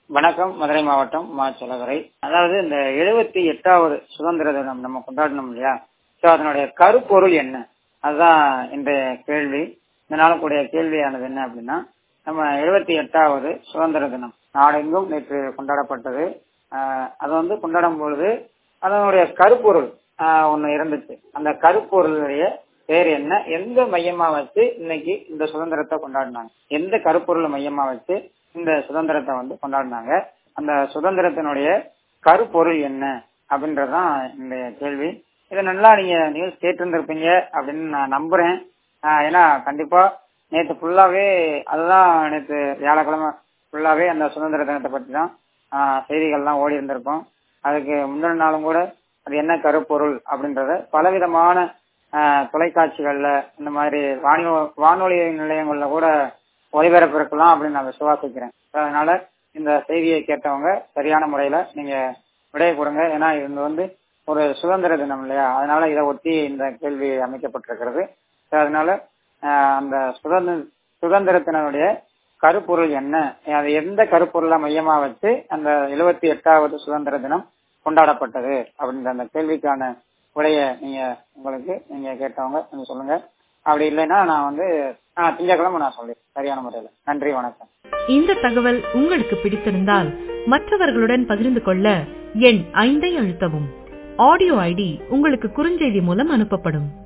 வணக்கம். மதுரை மாவட்டம் மா. செலவரை. அதாவது இந்த 78வது சுதந்திர தினம் நம்ம கொண்டாடணும் இல்லையா? சோ அதனுடைய கருப்பொருள் என்ன? அதுதான் இன்றைய கேள்வி. இந்த நாளுக்குடைய கேள்வியானது என்ன அப்படின்னா, நம்ம 78வது சுதந்திர தினம் நாடெங்கும் நேற்று கொண்டாடப்பட்டது. அது கொண்டாடும் பொழுது அதனுடைய கருப்பொருள் ஒண்ணு இருந்துச்சு. அந்த கருப்பொருளுடைய பேர் என்ன? எந்த மையமா வச்சு இன்னைக்கு இந்த சுதந்திரத்தை கொண்டாடினாங்க? எந்த கருப்பொருளை மையமா வச்சு இந்த சுதந்திரத்தை கொண்டாடினாங்க? அந்த சுதந்திரத்தினுடைய கருப்பொருள் என்ன அப்படின்றதுதான் இந்த கேள்வி. இதை நல்லா நீங்க நியூஸ் கேட்டிருந்திருப்பீங்க அப்படின்னு நான் நம்புறேன். ஏன்னா கண்டிப்பா நேற்று ஃபுல்லாவே அதுதான், நேற்று வியாழக்கிழமை ஃபுல்லாவே அந்த சுதந்திர தினத்தை பற்றி தான் செய்திகள்லாம் ஓடி இருந்திருக்கும். அதுக்கு முந்தின நாளும் கூட அது என்ன கருப்பொருள் அப்படின்றத பலவிதமான தொலைக்காட்சிகள்ல, இந்த மாதிரி வானொலி நிலையங்கள்ல கூட ஒளிபரப்பு இருக்கலாம் அப்படின்னு நான் விசுவாசிக்கிறேன். அதனால இந்த செய்தியை கேட்டவங்க சரியான முறையில நீங்க விடைய கொடுங்க. ஏன்னா இது ஒரு சுதந்திர தினம் இல்லையா? அதனால இதை ஒட்டி இந்த கேள்வி அமைக்கப்பட்டிருக்கிறது. அதனால அந்த சுதந்திரத்தினுடைய கருப்பொருள் என்ன, அது எந்த கருப்பொருளை மையமா வச்சு அந்த 78வது சுதந்திர தினம் கொண்டாடப்பட்டது அப்படின்ற அந்த கேள்விக்கான உடைய நீங்க கேட்டவங்க நீங்க சொல்லுங்க. அப்படி இல்லைன்னா நான் திங்கட்கிழமை நான் சொல்றேன் சரியான முறையில. நன்றி, வணக்கம். இந்த தகவல் உங்களுக்கு பிடித்திருந்தால் மற்றவர்களுடன் பகிர்ந்து கொள்ள எண் 5 அழுத்தவும். ஆடியோ ஐடி உங்களுக்கு குறுஞ்செய்தி மூலம் அனுப்பப்படும்.